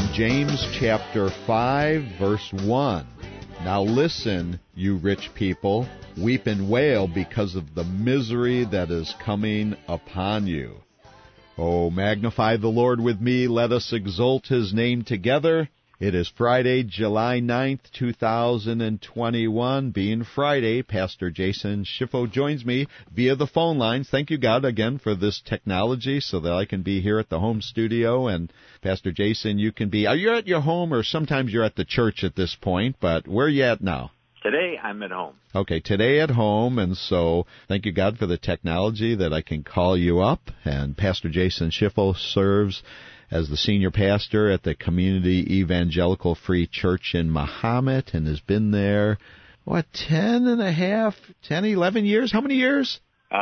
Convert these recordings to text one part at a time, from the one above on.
James chapter 5, verse 1. Now listen, you rich people, weep and wail because of the misery that is coming upon you. Oh, magnify the Lord with me, let us exalt his name together. It is Friday, July 9th, 2021. Being Friday, Pastor Jason Schiffo joins me via the phone lines. Thank you, God, again for this technology so that I can be here at the home studio. And Pastor Jason, you can be, are you at your home or sometimes you're at the church at this point, but where are you at now? Today, I'm at home. Okay, today at home, and so thank you, God, for the technology that I can call you up. And Pastor Jason Schiffo serves as the senior pastor at the Community Evangelical Free Church in Mahomet and has been there, 11 years? How many years?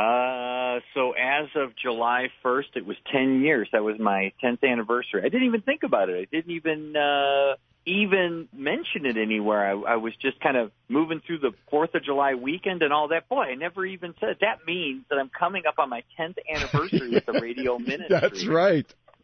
So as of July 1st, it was 10 years. That was my 10th anniversary. I didn't even think about it. I didn't even mention it anywhere. I was just kind of moving through the 4th of July weekend and all that. Boy, I never even said it. That means that I'm coming up on my 10th anniversary with the radio ministry. That's right.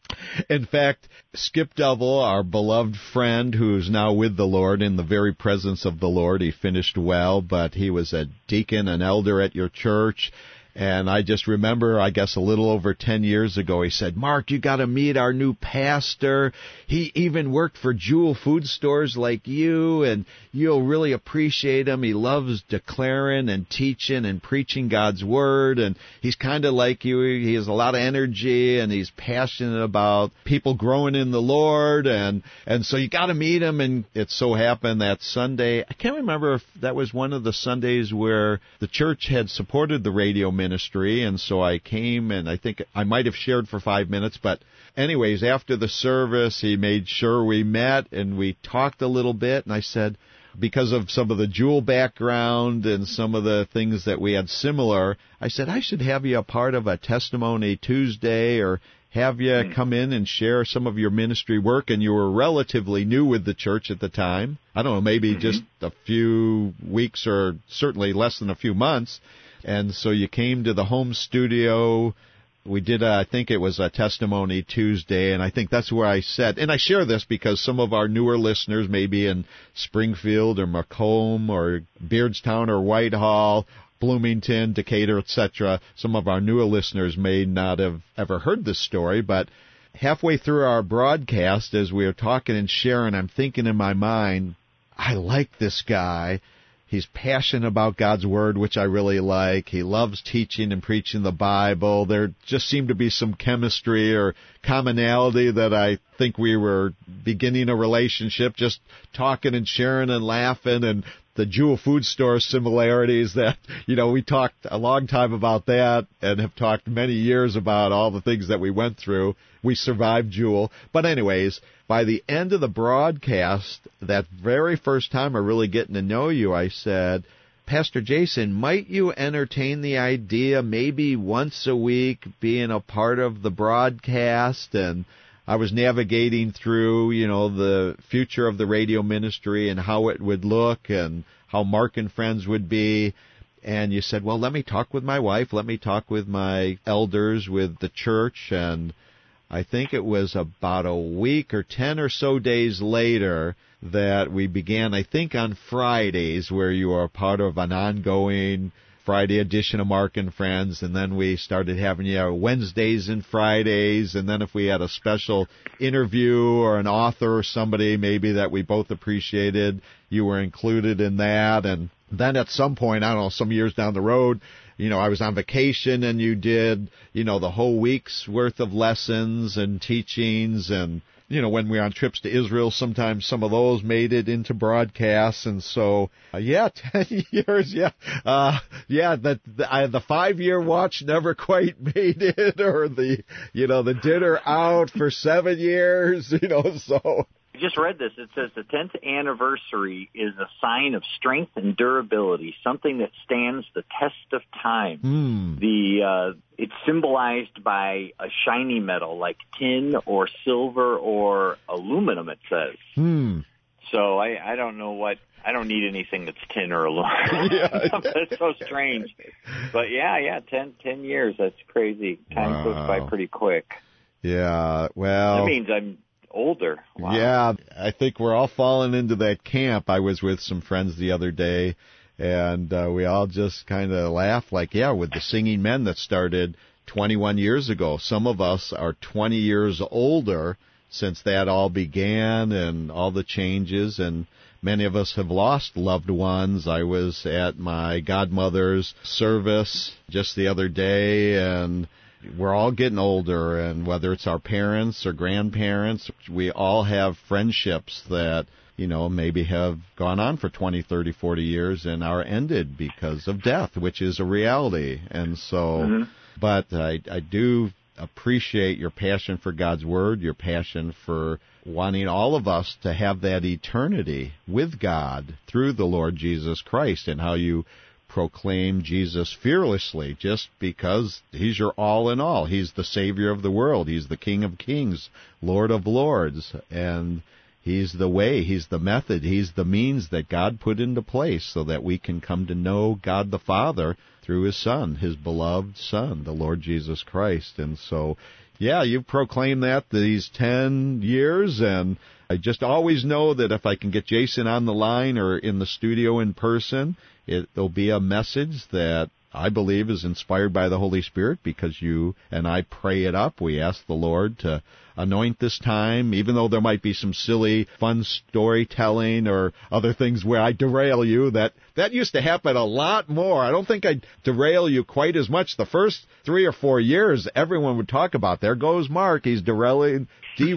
In fact, Skip Duvall, our beloved friend who's now with the Lord in the very presence of the Lord, he finished well, but he was a deacon, an elder at your church. And I just remember, I guess a little over 10 years ago, he said, Mark, you got to meet our new pastor. He even worked for Jewel Food Stores like you, and you'll really appreciate him. He loves declaring and teaching and preaching God's Word, and he's kind of like you. He has a lot of energy, and he's passionate about people growing in the Lord, and so you got to meet him. And it so happened that Sunday, I can't remember if that was one of the Sundays where the church had supported the radio ministry, and so I came, and I think I might have shared for 5 minutes, but anyways, after the service, he made sure we met, and we talked a little bit, and I said, because of some of the Jewel background and some of the things that we had similar, I said, I should have you a part of a Testimony Tuesday, or have you come in and share some of your ministry work, and you were relatively new with the church at the time. I don't know, maybe just a few weeks or certainly less than a few months. And so you came to the home studio. We did, I think it was a Testimony Tuesday, and I think that's where I said, and I share this because some of our newer listeners, maybe in Springfield or Macomb or Beardstown or Whitehall, Bloomington, Decatur, etc., some of our newer listeners may not have ever heard this story, but halfway through our broadcast, as we were talking and sharing, I'm thinking in my mind, I like this guy. He's passionate about God's Word, which I really like. He loves teaching and preaching the Bible. There just seemed to be some chemistry or commonality that I think we were beginning a relationship, just talking and sharing and laughing, and the Jewel Food Store similarities that, we talked a long time about that and have talked many years about all the things that we went through. We survived Jewel. But anyways, by the end of the broadcast, that very first time I really getting to know you, I said, Pastor Jason, might you entertain the idea maybe once a week being a part of the broadcast? And I was navigating through, the future of the radio ministry and how it would look and how Mark and Friends would be. And you said, well, let me talk with my wife. Let me talk with my elders with the church. And I think it was about a week or 10 or so days later that we began, I think on Fridays, where you are part of an ongoing Friday edition of Mark and Friends, and then we started having Wednesdays and Fridays, and then if we had a special interview or an author or somebody maybe that we both appreciated, you were included in that. And then at some point, I don't know, some years down the road, I was on vacation and you did, the whole week's worth of lessons and teachings, and when we were on trips to Israel, sometimes some of those made it into broadcasts. And so, 10 years, the 5-year watch never quite made it, or the dinner out for 7 years, so. I just read this. It says the 10th anniversary is a sign of strength and durability, something that stands the test of time. It's symbolized by a shiny metal like tin or silver or aluminum, it says. So I don't know what I don't need anything that's tin or aluminum. That's so strange. But yeah, 10 years. That's crazy. Time goes by pretty quick. Yeah, well. That means I'm older. Wow. Yeah, I think we're all falling into that camp. I was with some friends the other day, and we all just kind of laughed like, yeah, with the Singing Men that started 21 years ago. Some of us are 20 years older since that all began and all the changes, and many of us have lost loved ones. I was at my godmother's service just the other day, and we're all getting older, and whether it's our parents or grandparents, we all have friendships that, maybe have gone on for 20, 30, 40 years and are ended because of death, which is a reality. And so, but I do appreciate your passion for God's Word, your passion for wanting all of us to have that eternity with God through the Lord Jesus Christ, and how you proclaim Jesus fearlessly just because He's your all in all. He's the Savior of the world. He's the King of kings, Lord of lords, and He's the way, He's the method, He's the means that God put into place so that we can come to know God the Father through His Son, His beloved Son, the Lord Jesus Christ. And so, yeah, you've proclaimed that these 10 years, and I just always know that if I can get Jason on the line or in the studio in person, there'll be a message that I believe is inspired by the Holy Spirit, because you and I pray it up. We ask the Lord to anoint this time, even though there might be some silly, fun storytelling or other things where I derail you. That used to happen a lot more. I don't think I derail you quite as much. The first 3 or 4 years, everyone would talk about, there goes Mark, he's derailing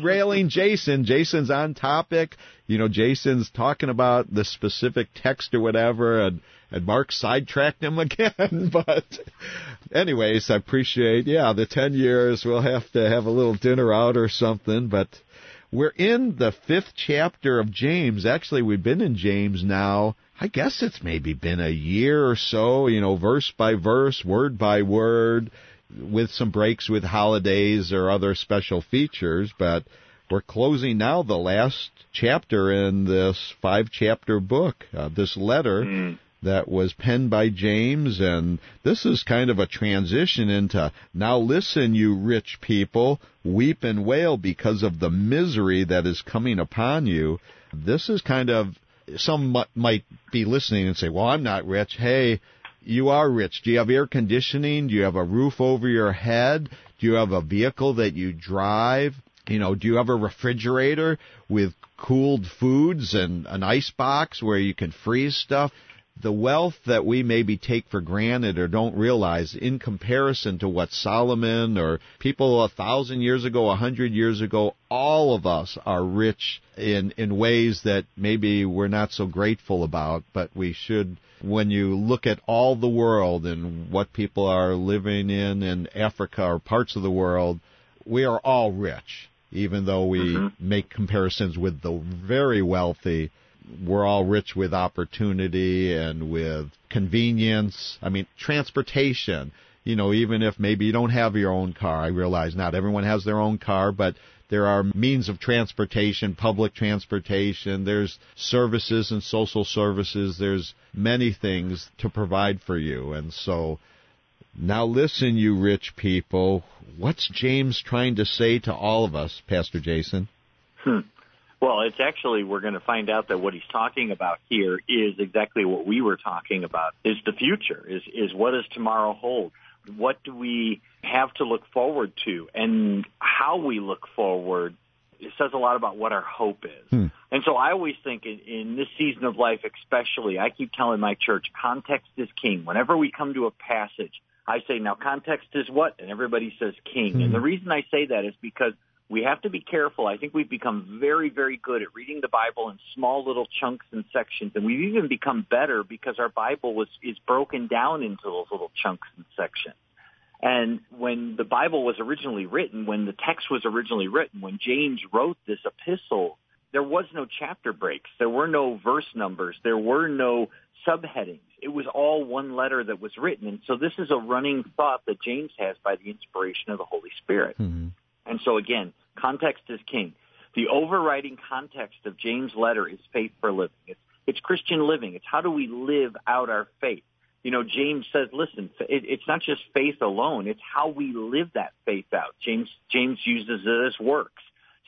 Jason. Jason's on topic. Jason's talking about the specific text or whatever, and Mark sidetracked him again. But anyways, I appreciate, the 10 years. We'll have to have a little dinner out or something. But we're in the 5th chapter of James. Actually, we've been in James now, I guess it's maybe been a year or so, verse by verse, word by word, with some breaks with holidays or other special features. But we're closing now the last chapter in this 5-chapter book, this letter that was penned by James. And this is kind of a transition into, now listen, you rich people, weep and wail because of the misery that is coming upon you. This is kind of, some might be listening and say, well, I'm not rich. Hey, you are rich. Do you have air conditioning? Do you have a roof over your head? Do you have a vehicle that you drive? Do you have a refrigerator with cooled foods and an ice box where you can freeze stuff? The wealth that we maybe take for granted or don't realize, in comparison to what Solomon or people 1,000 years ago, 100 years ago, all of us are rich in ways that maybe we're not so grateful about. But we should, when you look at all the world and what people are living in Africa or parts of the world, we are all rich. Even though we make comparisons with the very wealthy, we're all rich with opportunity and with convenience. I mean, transportation, even if maybe you don't have your own car. I realize not everyone has their own car, but there are means of transportation, public transportation. There's services and social services. There's many things to provide for you. And so, now listen, you rich people. What's James trying to say to all of us, Pastor Jason? Well, it's actually, we're going to find out that what he's talking about here is exactly what we were talking about, is the future, is what does tomorrow hold? What do we have to look forward to? And how we look forward, it says a lot about what our hope is. And so I always think in this season of life especially, I keep telling my church, context is king. Whenever we come to a passage, I say, now context is what? And everybody says king. And the reason I say that is because we have to be careful. I think we've become very, very good at reading the Bible in small little chunks and sections. And we've even become better because our Bible is broken down into those little chunks and sections. And when the Bible was originally written, when the text was originally written, when James wrote this epistle, there was no chapter breaks. There were no verse numbers. There were no subheadings. It was all one letter that was written. And so this is a running thought that James has by the inspiration of the Holy Spirit. And so again, context is king. The overriding context of James' letter is faith for living. It's Christian living. It's how do we live out our faith. James says, listen, it's not just faith alone. It's how we live that faith out. James uses it as works.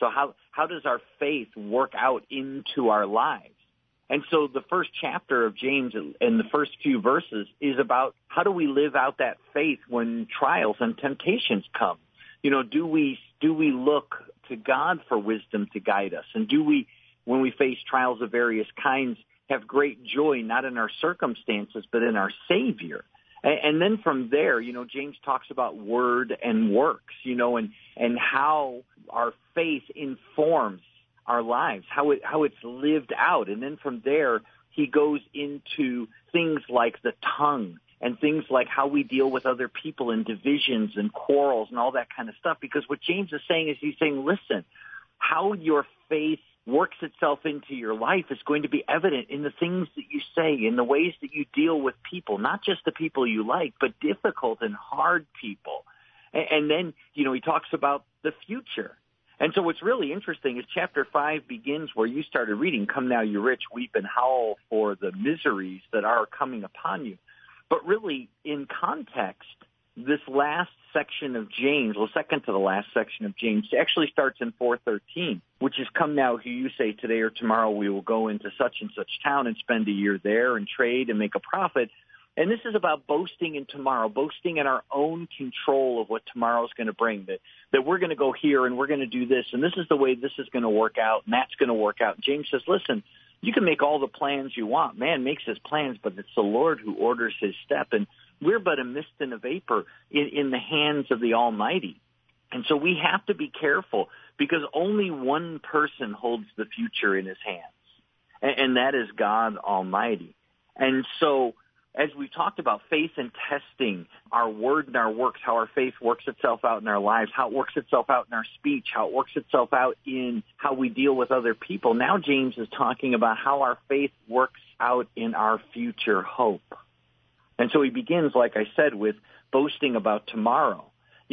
So how does our faith work out into our lives? And so the first chapter of James and the first few verses is about how do we live out that faith when trials and temptations come? Do we look to God for wisdom to guide us? And do we, when we face trials of various kinds, have great joy not in our circumstances but in our Savior? And then from there, James talks about word and works, and how our faith informs our lives, how it's lived out. And then from there, he goes into things like the tongue and things like how we deal with other people and divisions and quarrels and all that kind of stuff. Because what James is saying is he's saying, listen, how your faith works itself into your life is going to be evident in the things that you say, in the ways that you deal with people, not just the people you like, but difficult and hard people. And then, he talks about the future. And so what's really interesting is chapter 5 begins where you started reading, "Come now, you rich, weep and howl for the miseries that are coming upon you." But really, in context, this last section of James, second to the last section of James, actually starts in 4:13, which is, "Come now, who you say today or tomorrow we will go into such and such town and spend a year there and trade and make a profit." And this is about boasting in tomorrow, boasting in our own control of what tomorrow is going to bring, that we're going to go here and we're going to do this, and this is the way this is going to work out, and that's going to work out. And James says, listen, you can make all the plans you want. Man makes his plans, but it's the Lord who orders his step. And we're but a mist and a vapor in the hands of the Almighty. And so we have to be careful because only one person holds the future in his hands, and that is God Almighty. And so as we've talked about faith and testing, our word and our works, how our faith works itself out in our lives, how it works itself out in our speech, how it works itself out in how we deal with other people. Now James is talking about how our faith works out in our future hope. And so he begins, like I said, with boasting about tomorrow.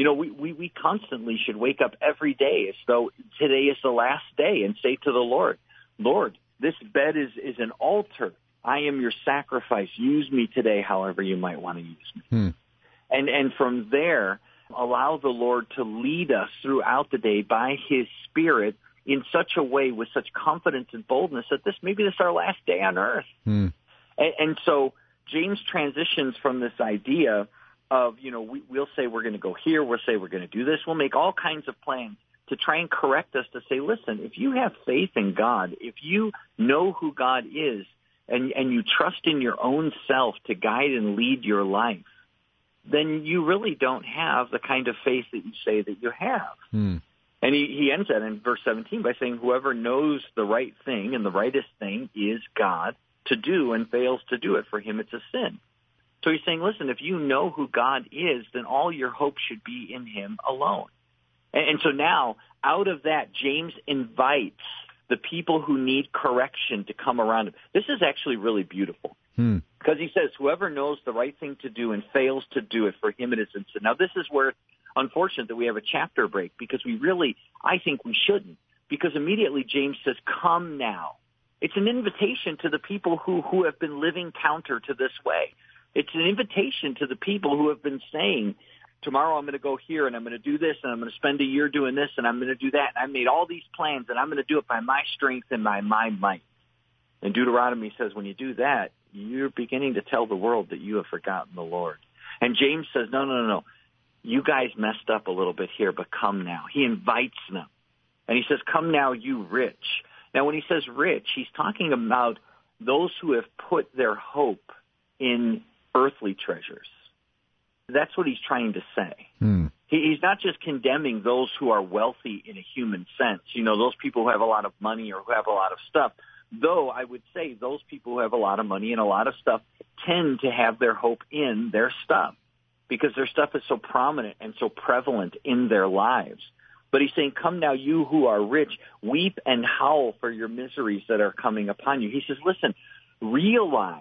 We constantly should wake up every day as though today is the last day and say to the Lord, Lord, this bed is an altar. I am your sacrifice. Use me today however you might want to use me. And from there, allow the Lord to lead us throughout the day by his Spirit in such a way with such confidence and boldness that maybe this is our last day on earth. And so James transitions from this idea of, we'll say we're going to go here, we'll say we're going to do this, we'll make all kinds of plans to try and correct us to say, listen, if you have faith in God, if you know who God is, and you trust in your own self to guide and lead your life, then you really don't have the kind of faith that you say that you have. And he ends that in verse 17 by saying, whoever knows the right thing and the rightest thing is God to do and fails to do it, for him it's a sin. So he's saying, listen, if you know who God is, then all your hope should be in him alone. And so now, out of that, James invites the people who need correction to come around him. This is actually really beautiful because he says, whoever knows the right thing to do and fails to do it, for him it is sin. Now, this is where it's unfortunate that we have a chapter break because I think we shouldn't, because immediately James says, come now. It's an invitation to the people who have been living counter to this way. It's an invitation to the people who have been saying, tomorrow I'm going to go here and I'm going to do this and I'm going to spend a year doing this and I'm going to do that. And I made all these plans and I'm going to do it by my strength and by my might. And Deuteronomy says when you do that, you're beginning to tell the world that you have forgotten the Lord. And James says, no. You guys messed up a little bit here, but come now. He invites them. And he says, come now, you rich. Now, when he says rich, he's talking about those who have put their hope in earthly treasures. That's what he's trying to say. He's not just condemning those who are wealthy in a human sense, those people who have a lot of money or who have a lot of stuff. Though I would say those people who have a lot of money and a lot of stuff tend to have their hope in their stuff because their stuff is so prominent and so prevalent in their lives. But he's saying, come now, you who are rich, weep and howl for your miseries that are coming upon you. He says, listen, realize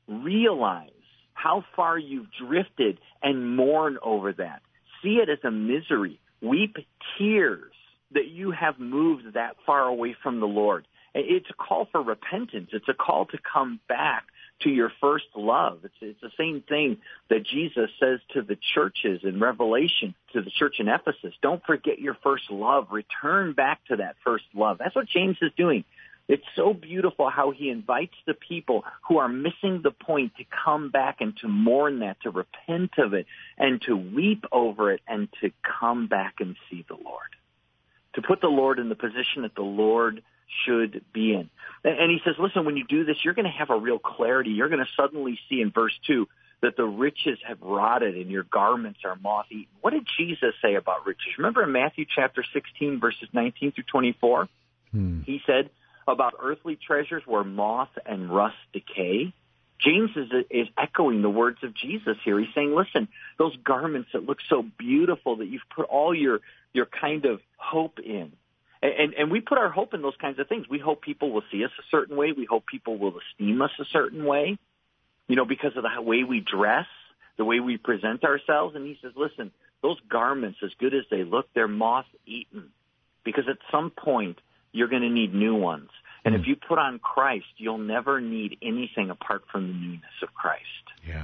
how far you've drifted and mourn over that. See it as a misery. Weep tears that you have moved that far away from the Lord. It's a call for repentance. It's a call to come back to your first love. It's the same thing that Jesus says to the churches in Revelation, to the church in Ephesus. Don't forget your first love. Return back to that first love. That's what James is doing. It's so beautiful how he invites the people who are missing the point to come back and to mourn that, to repent of it, and to weep over it, and to come back and see the Lord. To put the Lord in the position that the Lord should be in. And he says, listen, when you do this, you're going to have a real clarity. You're going to suddenly see in verse 2 that the riches have rotted and your garments are moth-eaten. What did Jesus say about riches? Remember in Matthew chapter 16, verses 19 through 24? He said about earthly treasures where moth and rust decay. James is echoing the words of Jesus here. He's saying, listen, those garments that look so beautiful that you've put all your kind of hope in. And we put our hope in those kinds of things. We hope people will see us a certain way. We hope people will esteem us a certain way, because of the way we dress, the way we present ourselves. And he says, listen, those garments, as good as they look, they're moth-eaten, because at some point you're going to need new ones. And if you put on Christ, you'll never need anything apart from the newness of Christ. Yeah.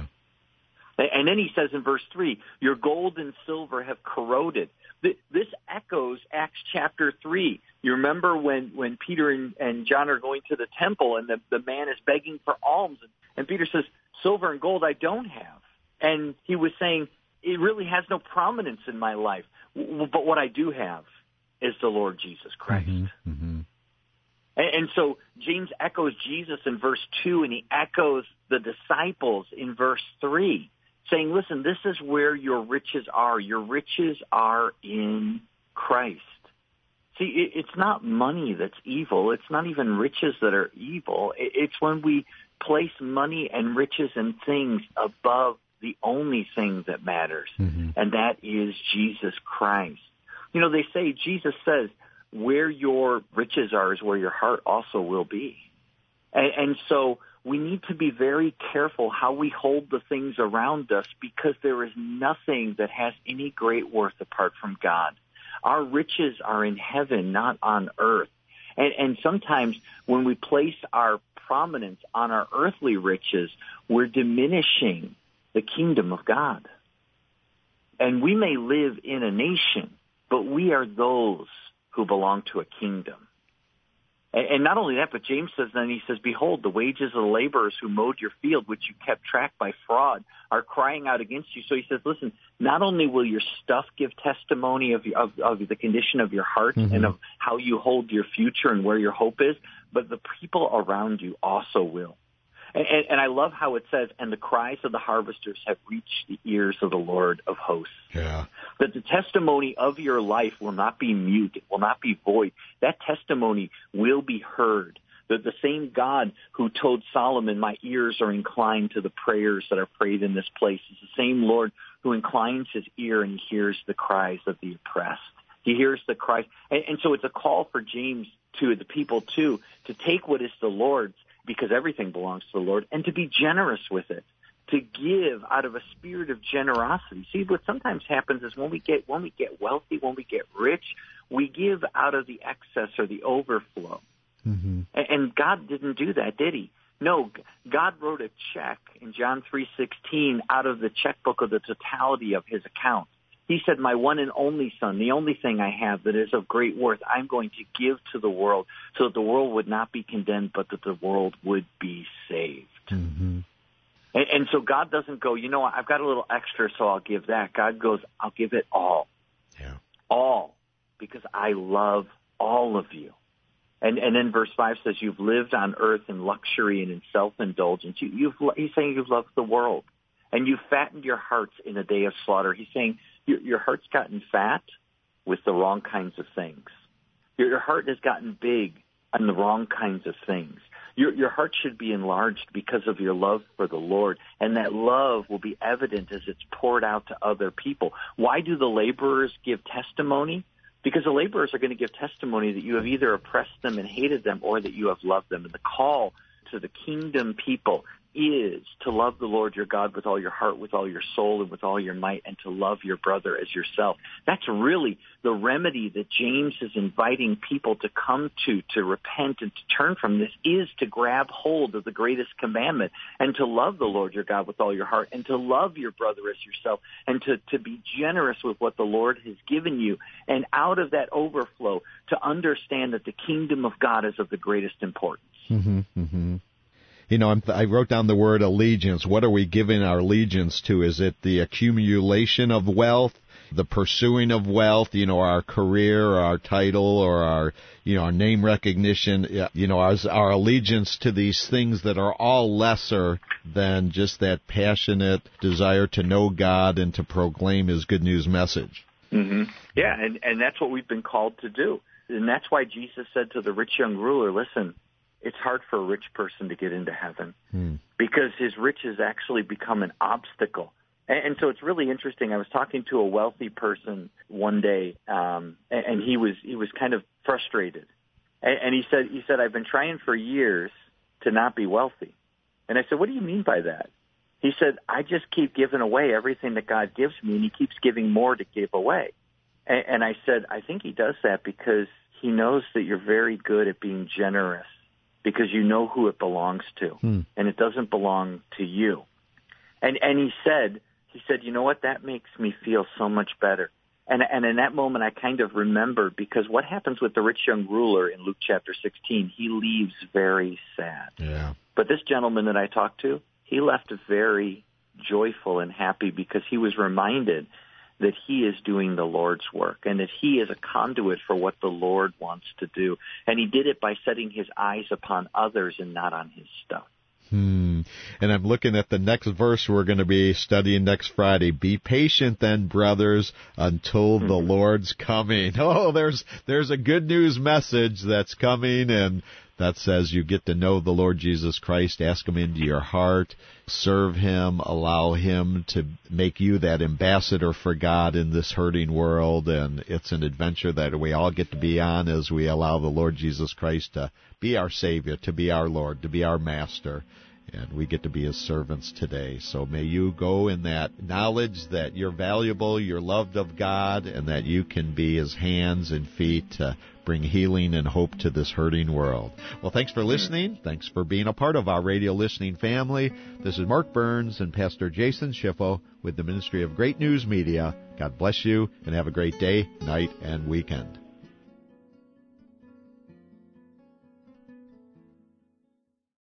And then he says in verse 3, your gold and silver have corroded. This echoes Acts chapter 3. You remember when Peter and John are going to the temple and the man is begging for alms. And Peter says, silver and gold I don't have. And he was saying, it really has no prominence in my life. But what I do have is the Lord Jesus Christ. Mm-hmm. Mm-hmm. And so James echoes Jesus in verse 2, and he echoes the disciples in verse 3. Saying, listen, this is where your riches are. Your riches are in Christ. See, it's not money that's evil. It's not even riches that are evil. It's when we place money and riches and things above the only thing that matters, and that is Jesus Christ. They say, Jesus says, where your riches are is where your heart also will be. And so we need to be very careful how we hold the things around us, because there is nothing that has any great worth apart from God. Our riches are in heaven, not on earth. And sometimes when we place our prominence on our earthly riches, we're diminishing the kingdom of God. And we may live in a nation, but we are those who belong to a kingdom. And not only that, but James says, then he says, behold, the wages of the laborers who mowed your field, which you kept track by fraud, are crying out against you. So he says, listen, not only will your stuff give testimony of the condition of your heart and of how you hold your future and where your hope is, but the people around you also will. And I love how it says, and the cries of the harvesters have reached the ears of the Lord of hosts. Yeah. That the testimony of your life will not be mute, it will not be void. That testimony will be heard. That the same God who told Solomon, my ears are inclined to the prayers that are prayed in this place, is the same Lord who inclines his ear and hears the cries of the oppressed. He hears the cries. And so it's a call for James to the people, too, to take what is the Lord's, because everything belongs to the Lord, and to be generous with it, to give out of a spirit of generosity. See, what sometimes happens is when we get wealthy, when we get rich, we give out of the excess or the overflow. And God didn't do that, did he? No, God wrote a check in John 3:16 out of the checkbook of the totality of his account. He said, my one and only son, the only thing I have that is of great worth, I'm going to give to the world so that the world would not be condemned, but that the world would be saved. And so God doesn't go, I've got a little extra, so I'll give that. God goes, I'll give it all. Yeah. All, because I love all of you. And then verse 5 says, you've lived on earth in luxury and in self-indulgence. He's saying you've loved the world. And you fattened your hearts in a day of slaughter. He's saying your heart's gotten fat with the wrong kinds of things. Your heart has gotten big on the wrong kinds of things. Your heart should be enlarged because of your love for the Lord, and that love will be evident as it's poured out to other people. Why do the laborers give testimony? Because the laborers are going to give testimony that you have either oppressed them and hated them, or that you have loved them. And the call to the kingdom people is to love the Lord your God with all your heart, with all your soul, and with all your might, and to love your brother as yourself. That's really the remedy that James is inviting people to come to repent and to turn from. This is to grab hold of the greatest commandment and to love the Lord your God with all your heart and to love your brother as yourself and to be generous with what the Lord has given you. And out of that overflow, to understand that the kingdom of God is of the greatest importance. Mm-hmm, mm-hmm. You know, I wrote down the word allegiance. What are we giving our allegiance to? Is it the accumulation of wealth, the pursuing of wealth, our career, or our title, or our name recognition? Our allegiance to these things that are all lesser than just that passionate desire to know God and to proclaim His good news message. Mm-hmm. Yeah, and that's what we've been called to do. And that's why Jesus said to the rich young ruler, listen, it's hard for a rich person to get into heaven because his riches actually become an obstacle. And so it's really interesting. I was talking to a wealthy person one day, and he was kind of frustrated. And he said, I've been trying for years to not be wealthy. And I said, what do you mean by that? He said, I just keep giving away everything that God gives me, and He keeps giving more to give away. And I said, I think He does that because He knows that you're very good at being generous, because you know who it belongs to, and it doesn't belong to you. And he said, you know what, that makes me feel so much better. And in that moment, I kind of remembered, because what happens with the rich young ruler in Luke chapter 16, he leaves very sad. Yeah. But this gentleman that I talked to, he left very joyful and happy, because he was reminded that he is doing the Lord's work and that he is a conduit for what the Lord wants to do. And he did it by setting his eyes upon others and not on his stuff. And I'm looking at the next verse we're going to be studying next Friday. Be patient then, brothers, until the Lord's coming. Oh, there's a good news message that's coming, and that says you get to know the Lord Jesus Christ, ask Him into your heart, serve Him, allow Him to make you that ambassador for God in this hurting world. And it's an adventure that we all get to be on as we allow the Lord Jesus Christ to be our Savior, to be our Lord, to be our Master. And we get to be His servants today. So may you go in that knowledge that you're valuable, you're loved of God, and that you can be His hands and feet to bring healing and hope to this hurting world. Well, thanks for listening. Thanks for being a part of our radio listening family. This is Mark Burns and Pastor Jason Schiffo with the Ministry of Great News Media. God bless you, and have a great day, night, and weekend.